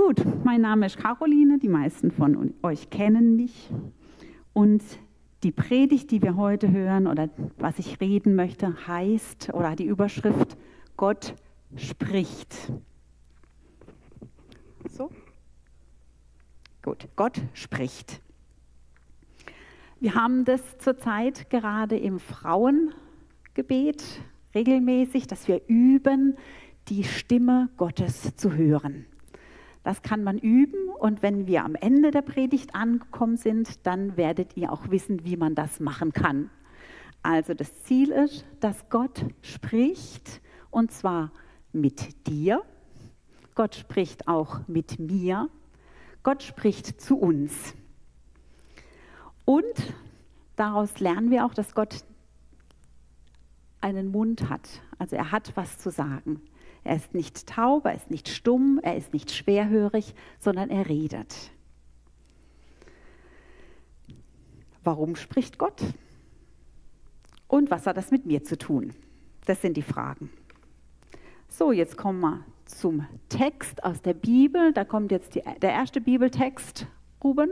Gut, mein Name ist Caroline, die meisten von euch kennen mich und die Predigt, die wir heute hören oder was ich reden möchte, heißt oder die Überschrift Gott spricht. So? Gut, Gott spricht. Wir haben das zurzeit gerade im Frauengebet regelmäßig, dass wir üben, die Stimme Gottes zu hören. Das kann man üben und wenn wir am Ende der Predigt angekommen sind, dann werdet ihr auch wissen, wie man das machen kann. Also das Ziel ist, dass Gott spricht und zwar mit dir. Gott spricht auch mit mir. Gott spricht zu uns. Und daraus lernen wir auch, dass Gott einen Mund hat. Also er hat was zu sagen. Er ist nicht taub, er ist nicht stumm, er ist nicht schwerhörig, sondern er redet. Warum spricht Gott? Und was hat das mit mir zu tun? Das sind die Fragen. So, jetzt kommen wir zum Text aus der Bibel. Da kommt jetzt der erste Bibeltext, Ruben.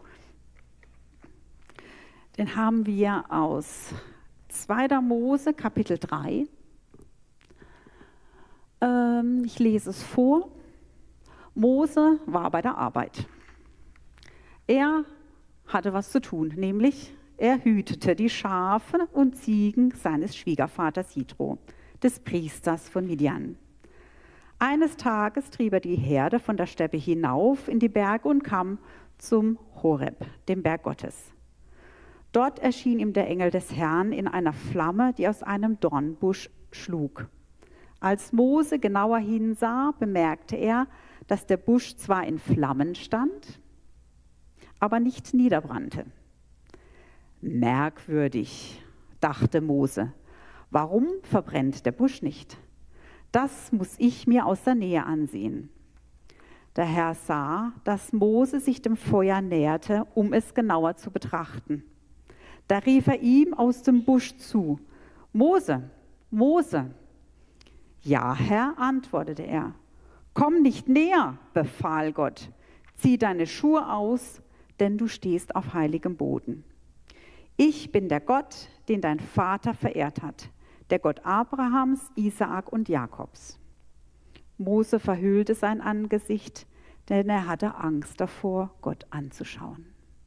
Den haben wir aus 2. Mose, Kapitel 3. Ich lese es vor. Mose war bei der Arbeit. Er hatte was zu tun, nämlich er hütete die Schafe und Ziegen seines Schwiegervaters Jitro, des Priesters von Midian. Eines Tages trieb er die Herde von der Steppe hinauf in die Berge und kam zum Horeb, dem Berg Gottes. Dort erschien ihm der Engel des Herrn in einer Flamme, die aus einem Dornbusch schlug. Als Mose genauer hinsah, bemerkte er, dass der Busch zwar in Flammen stand, aber nicht niederbrannte. Merkwürdig, dachte Mose, warum verbrennt der Busch nicht? Das muss ich mir aus der Nähe ansehen. Der Herr sah, dass Mose sich dem Feuer näherte, um es genauer zu betrachten. Da rief er ihm aus dem Busch zu, Mose, Mose. Ja, Herr, antwortete er. Komm nicht näher, befahl Gott. Zieh deine Schuhe aus, denn du stehst auf heiligem Boden. Ich bin der Gott, den dein Vater verehrt hat, der Gott Abrahams, Isaak und Jakobs. Mose verhüllte sein Angesicht, denn er hatte Angst davor, Gott anzuschauen.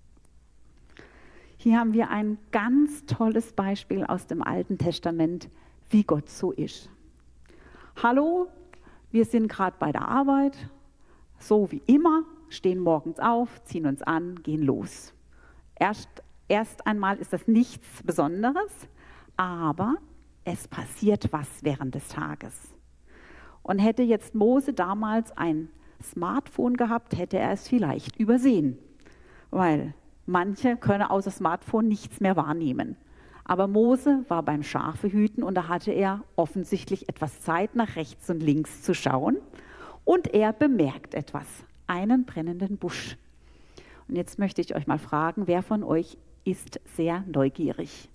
Hier haben wir ein ganz tolles Beispiel aus dem Alten Testament, wie Gott so ist. Hallo, wir sind gerade bei der Arbeit, so wie immer, stehen morgens auf, ziehen uns an, gehen los. Erst einmal ist das nichts Besonderes, aber es passiert was während des Tages. Und hätte jetzt Mose damals ein Smartphone gehabt, hätte er es vielleicht übersehen, weil manche können außer Smartphone nichts mehr wahrnehmen. Aber Mose war beim Schafehüten und da hatte er offensichtlich etwas Zeit, nach rechts und links zu schauen. Und er bemerkt etwas, einen brennenden Busch. Und jetzt möchte ich euch mal fragen, wer von euch ist sehr neugierig?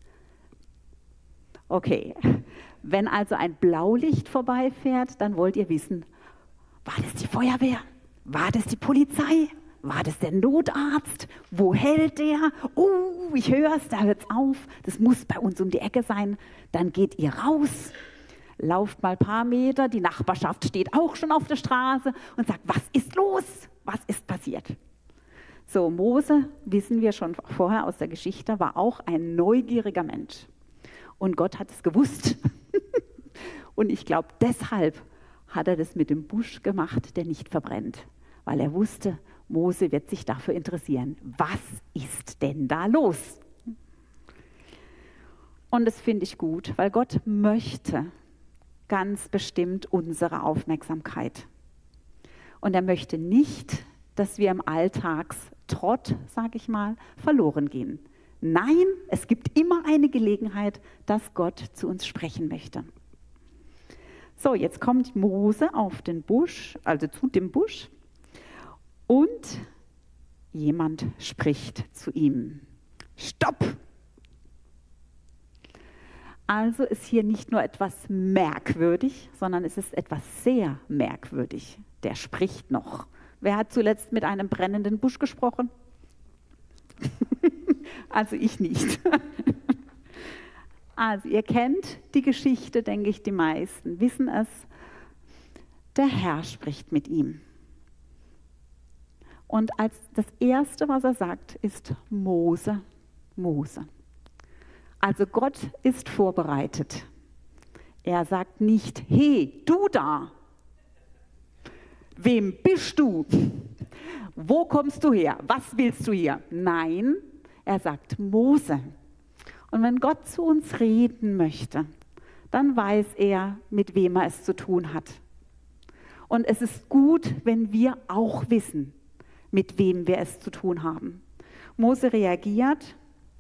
Okay, wenn also ein Blaulicht vorbeifährt, dann wollt ihr wissen, war das die Feuerwehr? War das die Polizei? War das der Notarzt? Wo hält der? Oh, ich höre es, da hört es auf. Das muss bei uns um die Ecke sein. Dann geht ihr raus, lauft mal ein paar Meter. Die Nachbarschaft steht auch schon auf der Straße und sagt, was ist los? Was ist passiert? So, Mose, wissen wir schon vorher aus der Geschichte, war auch ein neugieriger Mensch. Und Gott hat es gewusst. Und ich glaube, deshalb hat er das mit dem Busch gemacht, der nicht verbrennt. Weil er wusste, Mose wird sich dafür interessieren. Was ist denn da los? Und das finde ich gut, weil Gott möchte ganz bestimmt unsere Aufmerksamkeit. Und er möchte nicht, dass wir im Alltagstrott, sage ich mal, verloren gehen. Nein, es gibt immer eine Gelegenheit, dass Gott zu uns sprechen möchte. So, jetzt kommt Mose auf den Busch, also zu dem Busch. Und jemand spricht zu ihm. Stopp! Also ist hier nicht nur etwas merkwürdig, sondern es ist etwas sehr merkwürdig. Der spricht noch Wer hat zuletzt mit einem brennenden Busch gesprochen? Also ich nicht. Also ihr kennt die Geschichte, denke ich, die meisten wissen es. Der Herr spricht mit ihm. Und als das Erste, was er sagt, ist Mose, Mose. Also Gott ist vorbereitet. Er sagt nicht, hey, du da, wem bist du? Wo kommst du her? Was willst du hier? Nein, er sagt Mose. Und wenn Gott zu uns reden möchte, dann weiß er, mit wem er es zu tun hat. Und es ist gut, wenn wir auch wissen, mit wem wir es zu tun haben. Mose reagiert.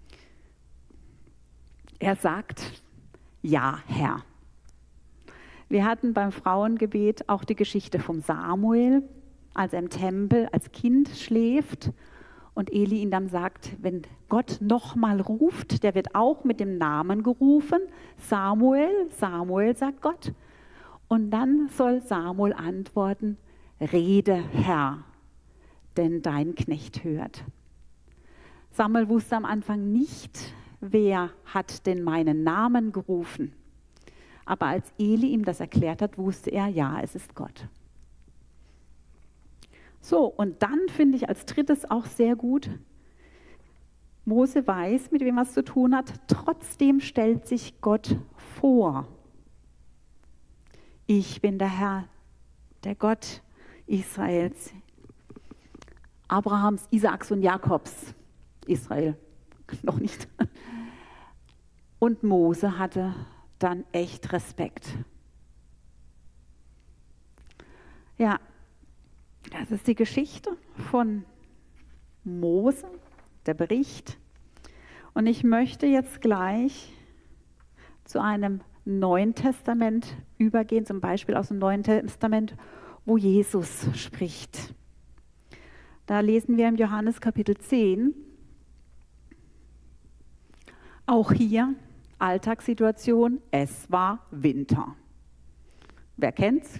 Er sagt, ja, Herr. Wir hatten beim Frauengebet auch die Geschichte vom Samuel, als er im Tempel als Kind schläft und Eli ihn dann sagt, wenn Gott nochmal ruft, der wird auch mit dem Namen gerufen, Samuel, Samuel, sagt Gott. Und dann soll Samuel antworten, rede, Herr, denn dein Knecht hört. Samuel wusste am Anfang nicht, wer hat denn meinen Namen gerufen. Aber als Eli ihm das erklärt hat, wusste er, ja, es ist Gott. So, und dann finde ich als drittes auch sehr gut, Mose weiß, mit wem er es zu tun hat, trotzdem stellt sich Gott vor. Ich bin der Herr, der Gott Israels, Abrahams, Isaaks und Jakobs. Israel, noch nicht. Und Mose hatte dann echt Respekt. Ja, das ist die Geschichte von Mose, der Bericht. Und ich möchte jetzt gleich zu einem Neuen Testament übergehen, zum Beispiel aus dem Neuen Testament, wo Jesus spricht. Da lesen wir im Johannes Kapitel 10, auch hier Alltagssituation, es war Winter. Wer kennt's?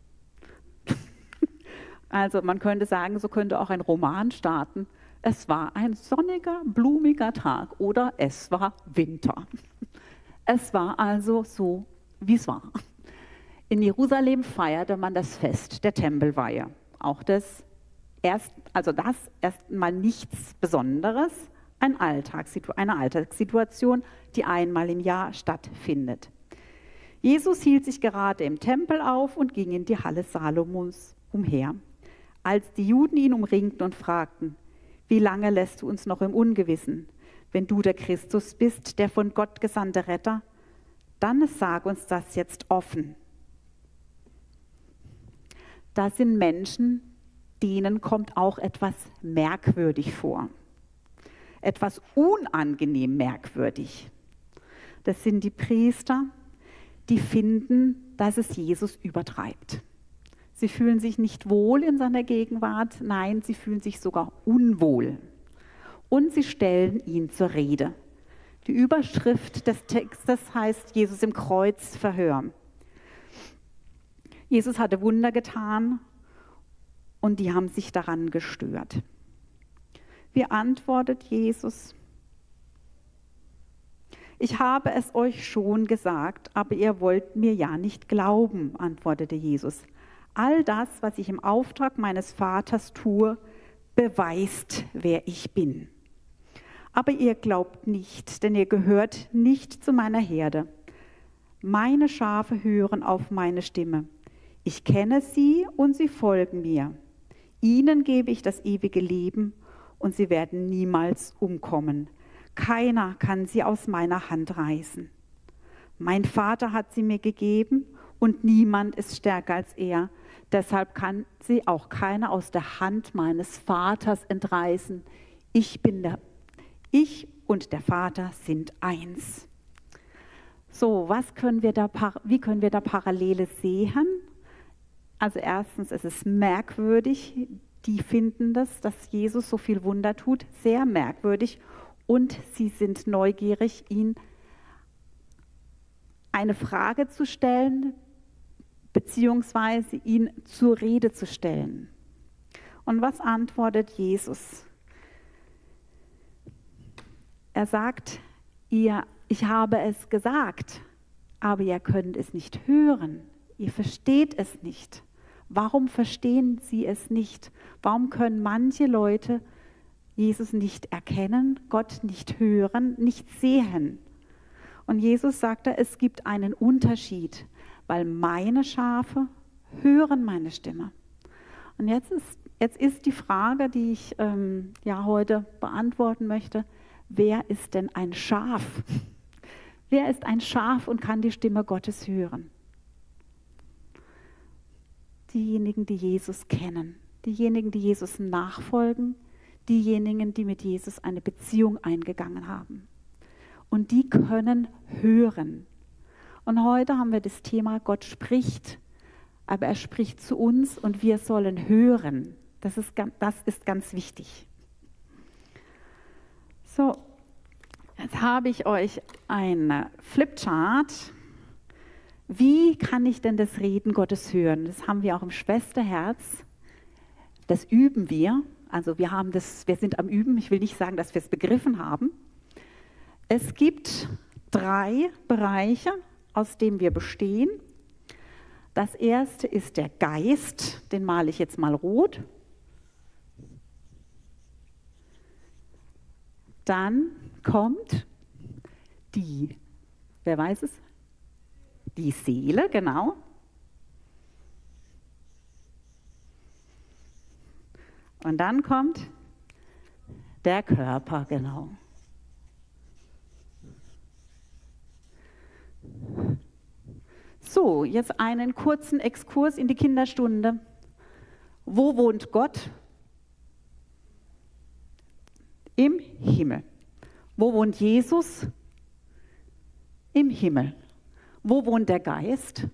Also man könnte sagen, so könnte auch ein Roman starten. Es war ein sonniger, blumiger Tag oder es war Winter. Es war also so, wie es war. In Jerusalem feierte man das Fest der Tempelweihe. Auch das erstmal nichts Besonderes, eine Alltagssituation, die einmal im Jahr stattfindet. Jesus hielt sich gerade im Tempel auf und ging in die Halle Salomons umher. Als die Juden ihn umringten und fragten, wie lange lässt du uns noch im Ungewissen? Wenn du der Christus bist, der von Gott gesandte Retter, dann sag uns das jetzt offen. Das sind Menschen, denen kommt auch etwas merkwürdig vor. Etwas unangenehm merkwürdig. Das sind die Priester, die finden, dass es Jesus übertreibt. Sie fühlen sich nicht wohl in seiner Gegenwart, nein, sie fühlen sich sogar unwohl. Und sie stellen ihn zur Rede. Die Überschrift des Textes heißt Jesus im Kreuzverhör. Jesus hatte Wunder getan und die haben sich daran gestört. Wie antwortet Jesus? Ich habe es euch schon gesagt, aber ihr wollt mir ja nicht glauben, antwortete Jesus. All das, was ich im Auftrag meines Vaters tue, beweist, wer ich bin. Aber ihr glaubt nicht, denn ihr gehört nicht zu meiner Herde. Meine Schafe hören auf meine Stimme. Ich kenne sie und sie folgen mir. Ihnen gebe ich das ewige Leben und sie werden niemals umkommen. Keiner kann sie aus meiner Hand reißen. Mein Vater hat sie mir gegeben und niemand ist stärker als er. Deshalb kann sie auch keiner aus der Hand meines Vaters entreißen. Ich und der Vater sind eins. So, wie können wir da Parallele sehen? Also erstens, es ist merkwürdig, die finden das, dass Jesus so viel Wunder tut, sehr merkwürdig und sie sind neugierig, ihn eine Frage zu stellen, beziehungsweise ihn zur Rede zu stellen. Und was antwortet Jesus? Er sagt, ich habe es gesagt, aber ihr könnt es nicht hören. Ihr versteht es nicht. Warum verstehen sie es nicht? Warum können manche Leute Jesus nicht erkennen, Gott nicht hören, nicht sehen? Und Jesus sagte, es gibt einen Unterschied, weil meine Schafe hören meine Stimme. Und jetzt ist die Frage, die ich heute beantworten möchte, wer ist denn ein Schaf? Wer ist ein Schaf und kann die Stimme Gottes hören? Diejenigen, die Jesus kennen, diejenigen, die Jesus nachfolgen, diejenigen, die mit Jesus eine Beziehung eingegangen haben. Und die können hören. Und heute haben wir das Thema, Gott spricht, aber er spricht zu uns und wir sollen hören. Das ist ganz wichtig. So, jetzt habe ich euch eine Flipchart. Wie kann ich denn das Reden Gottes hören? Das haben wir auch im Schwesterherz. Das üben wir. Also wir sind am Üben. Ich will nicht sagen, dass wir es begriffen haben. Es gibt 3 Bereiche, aus denen wir bestehen. Das erste ist der Geist. Den male ich jetzt mal rot. Dann kommt wer weiß es? Die Seele, genau. Und dann kommt der Körper, genau. So, jetzt einen kurzen Exkurs in die Kinderstunde. Wo wohnt Gott? Im Himmel. Wo wohnt Jesus? Im Himmel. Wo wohnt der Geist?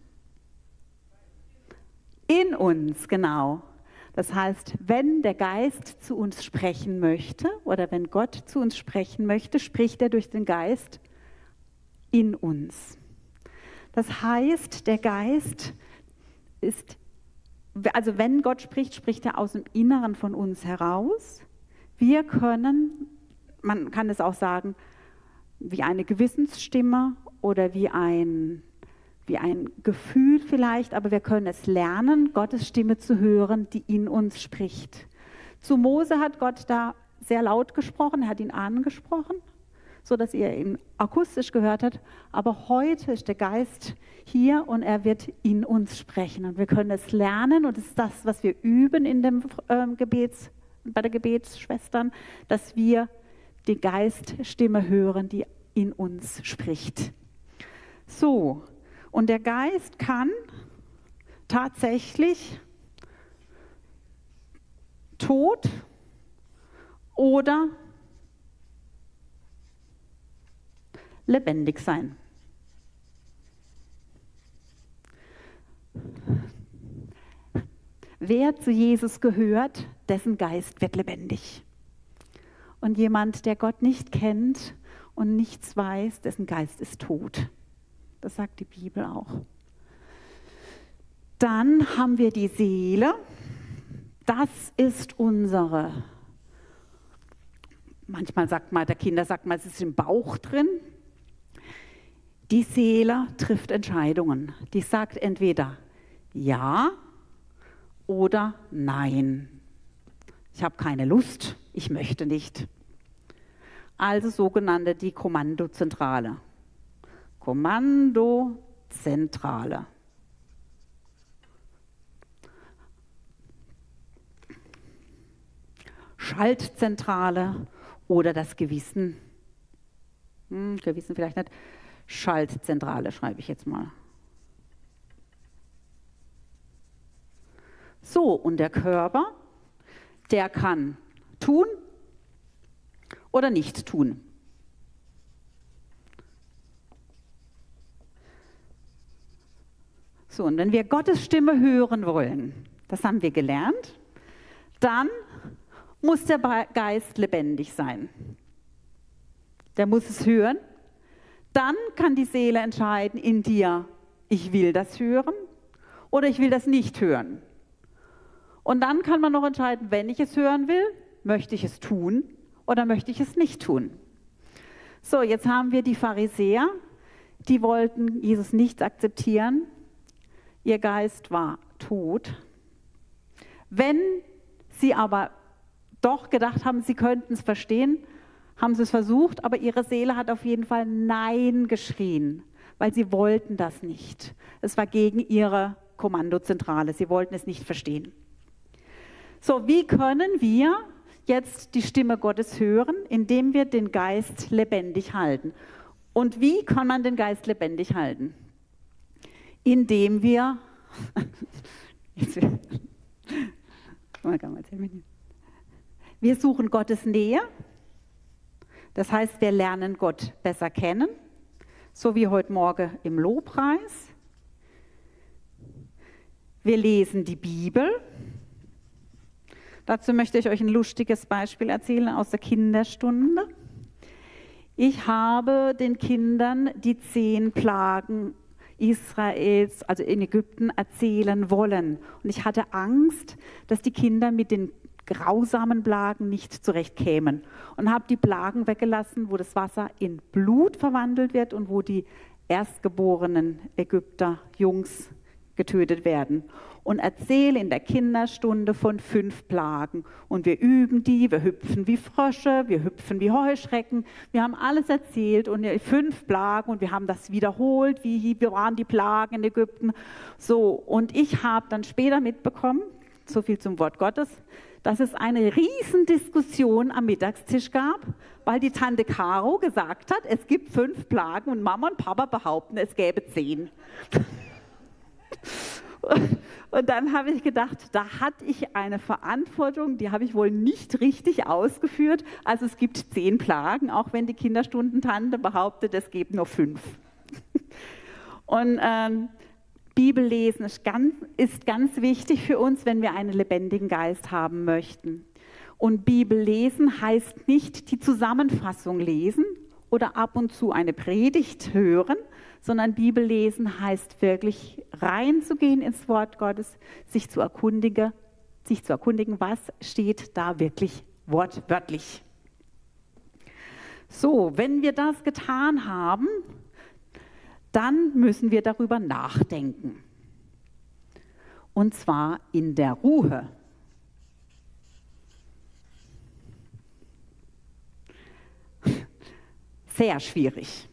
In uns, genau. Das heißt, wenn der Geist zu uns sprechen möchte oder wenn Gott zu uns sprechen möchte, spricht er durch den Geist in uns. Das heißt, der Geist ist, also wenn Gott spricht, spricht er aus dem Inneren von uns heraus. Wir können, man kann es auch sagen, wie eine Gewissensstimme oder wie ein Gefühl vielleicht, aber wir können es lernen, Gottes Stimme zu hören, die in uns spricht. Zu Mose hat Gott da sehr laut gesprochen, er hat ihn angesprochen, sodass er ihn akustisch gehört hat, aber heute ist der Geist hier und er wird in uns sprechen und wir können es lernen und das ist das, was wir üben in dem bei der Gebetsschwestern, dass wir die Geiststimme hören, die in uns spricht. So, und der Geist kann tatsächlich tot oder lebendig sein. Wer zu Jesus gehört, dessen Geist wird lebendig. Und jemand, der Gott nicht kennt und nichts weiß, dessen Geist ist tot. Das sagt die Bibel auch. Dann haben wir die Seele. Das ist unsere, manchmal sagt man, der Kinder sagt man, es ist im Bauch drin. Die Seele trifft Entscheidungen. Die sagt entweder ja oder nein. Ich habe keine Lust, ich möchte nicht. Also sogenannte die Kommandozentrale. Kommandozentrale. Schaltzentrale oder das Gewissen. Gewissen vielleicht nicht. Schaltzentrale schreibe ich jetzt mal. So, und der Körper, der kann tun oder nicht tun. So, und wenn wir Gottes Stimme hören wollen, das haben wir gelernt, dann muss der Geist lebendig sein. Der muss es hören. Dann kann die Seele entscheiden in dir, ich will das hören oder ich will das nicht hören. Und dann kann man noch entscheiden, wenn ich es hören will, möchte ich es tun oder möchte ich es nicht tun. So, jetzt haben wir die Pharisäer, die wollten Jesus nicht akzeptieren. Ihr Geist war tot. Wenn sie aber doch gedacht haben, sie könnten es verstehen, haben sie es versucht, aber ihre Seele hat auf jeden Fall Nein geschrien, weil sie wollten das nicht. Es war gegen ihre Kommandozentrale, sie wollten es nicht verstehen. So, wie können wir jetzt die Stimme Gottes hören, indem wir den Geist lebendig halten? Und wie kann man den Geist lebendig halten? Indem wir, wir suchen Gottes Nähe, das heißt, wir lernen Gott besser kennen, so wie heute Morgen im Lobpreis. Wir lesen die Bibel. Dazu möchte ich euch ein lustiges Beispiel erzählen aus der Kinderstunde. Ich habe den Kindern die 10 Plagen Israels, also in Ägypten, erzählen wollen. Und ich hatte Angst, dass die Kinder mit den grausamen Plagen nicht zurechtkämen. Und habe die Plagen weggelassen, wo das Wasser in Blut verwandelt wird und wo die erstgeborenen Ägypter Jungs getötet werden. Und erzähle in der Kinderstunde von 5 Plagen. Und wir üben die, wir hüpfen wie Frösche, wir hüpfen wie Heuschrecken. Wir haben alles erzählt und 5 Plagen und wir haben das wiederholt, wie waren die Plagen in Ägypten. So, und ich habe dann später mitbekommen, so viel zum Wort Gottes, dass es eine Riesendiskussion am Mittagstisch gab, weil die Tante Caro gesagt hat, es gibt 5 Plagen und Mama und Papa behaupten, es gäbe 10. Und dann habe ich gedacht, da hatte ich eine Verantwortung, die habe ich wohl nicht richtig ausgeführt. Also es gibt 10 Plagen, auch wenn die Kinderstundentante behauptet, es gibt nur 5. Und Bibellesen ist ganz wichtig für uns, wenn wir einen lebendigen Geist haben möchten. Und Bibellesen heißt nicht die Zusammenfassung lesen oder ab und zu eine Predigt hören, sondern Bibellesen heißt wirklich reinzugehen ins Wort Gottes, sich zu erkundigen, was steht da wirklich wortwörtlich. So, wenn wir das getan haben, dann müssen wir darüber nachdenken. Und zwar in der Ruhe. Sehr schwierig.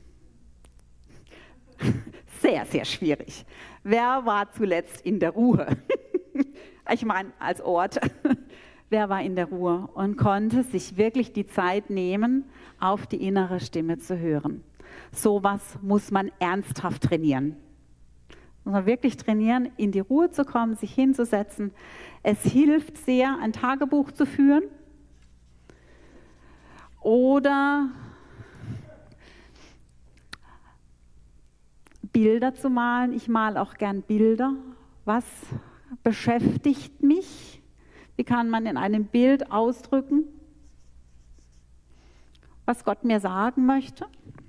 Sehr, sehr schwierig. Wer war zuletzt in der Ruhe? Ich meine, als Ort. Wer war in der Ruhe und konnte sich wirklich die Zeit nehmen, auf die innere Stimme zu hören? Sowas muss man ernsthaft trainieren. Muss man wirklich trainieren, in die Ruhe zu kommen, sich hinzusetzen. Es hilft sehr, ein Tagebuch zu führen oder Bilder zu malen. Ich male auch gern Bilder. Was beschäftigt mich? Wie kann man in einem Bild ausdrücken, was Gott mir sagen möchte?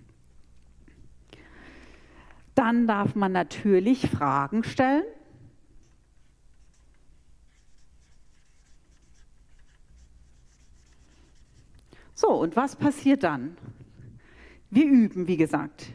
Dann darf man natürlich Fragen stellen. So, und was passiert dann? Wir üben, wie gesagt.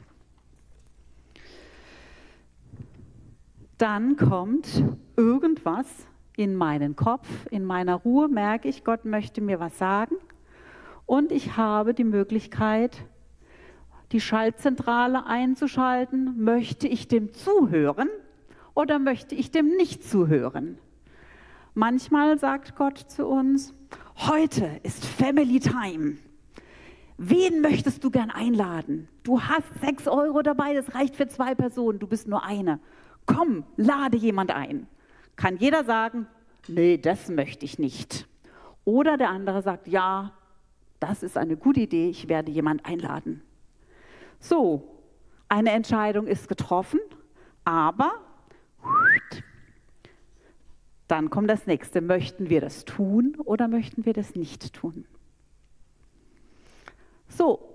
Dann kommt irgendwas in meinen Kopf, in meiner Ruhe merke ich, Gott möchte mir was sagen und ich habe die Möglichkeit, die Schaltzentrale einzuschalten. Möchte ich dem zuhören oder möchte ich dem nicht zuhören? Manchmal sagt Gott zu uns, heute ist Family Time. Wen möchtest du gern einladen? Du hast 6 € dabei, das reicht für 2 Personen, du bist nur eine. Komm, lade jemand ein. Kann jeder sagen, nee, das möchte ich nicht. Oder der andere sagt, ja, das ist eine gute Idee, ich werde jemand einladen. So, eine Entscheidung ist getroffen, aber dann kommt das nächste. Möchten wir das tun oder möchten wir das nicht tun? So,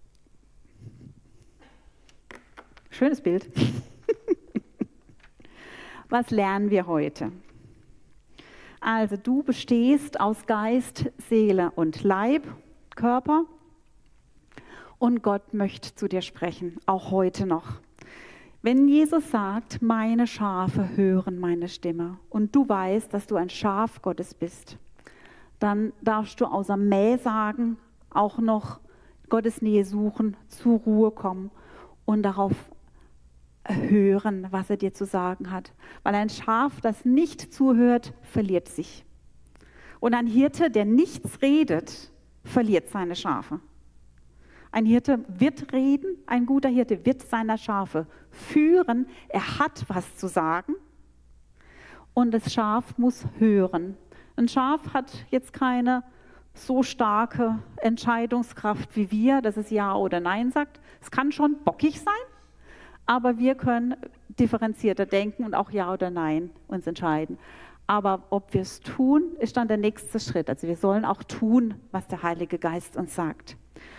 schönes Bild. Was lernen wir heute? Also du bestehst aus Geist, Seele und Leib, Körper. Und Gott möchte zu dir sprechen, auch heute noch. Wenn Jesus sagt, meine Schafe hören meine Stimme und du weißt, dass du ein Schaf Gottes bist, dann darfst du außer Mäh sagen, auch noch Gottes Nähe suchen, zur Ruhe kommen und darauf hören, was er dir zu sagen hat. Weil ein Schaf, das nicht zuhört, verliert sich. Und ein Hirte, der nichts redet, verliert seine Schafe. Ein Hirte wird reden, ein guter Hirte wird seine Schafe führen. Er hat was zu sagen und das Schaf muss hören. Ein Schaf hat jetzt keine so starke Entscheidungskraft wie wir, dass es Ja oder Nein sagt. Es kann schon bockig sein, aber wir können differenzierter denken und auch Ja oder Nein uns entscheiden. Aber ob wir es tun, ist dann der nächste Schritt. Also wir sollen auch tun, was der Heilige Geist uns sagt.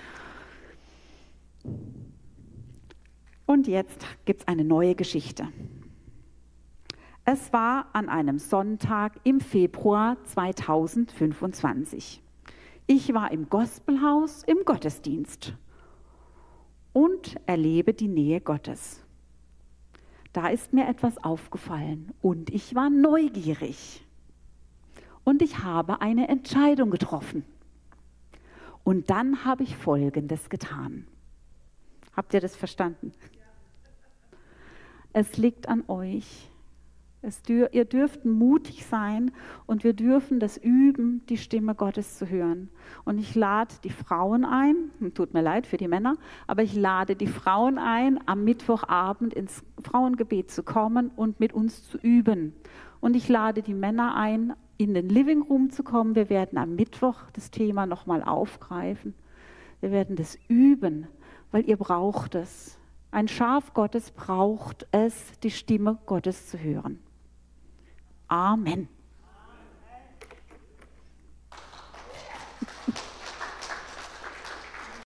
Und jetzt gibt es eine neue Geschichte. Es war an einem Sonntag im Februar 2025. Ich war im Gospelhaus im Gottesdienst und erlebe die Nähe Gottes. Da ist mir etwas aufgefallen und ich war neugierig. Und ich habe eine Entscheidung getroffen. Und dann habe ich Folgendes getan. Habt ihr das verstanden? Es liegt an euch. Ihr dürft mutig sein und wir dürfen das üben, die Stimme Gottes zu hören. Und ich lade die Frauen ein, tut mir leid für die Männer, aber ich lade die Frauen ein, am Mittwochabend ins Frauengebet zu kommen und mit uns zu üben. Und ich lade die Männer ein, in den Living Room zu kommen. Wir werden am Mittwoch das Thema nochmal aufgreifen. Wir werden das üben, weil ihr braucht es. Ein Schaf Gottes braucht es, die Stimme Gottes zu hören. Amen.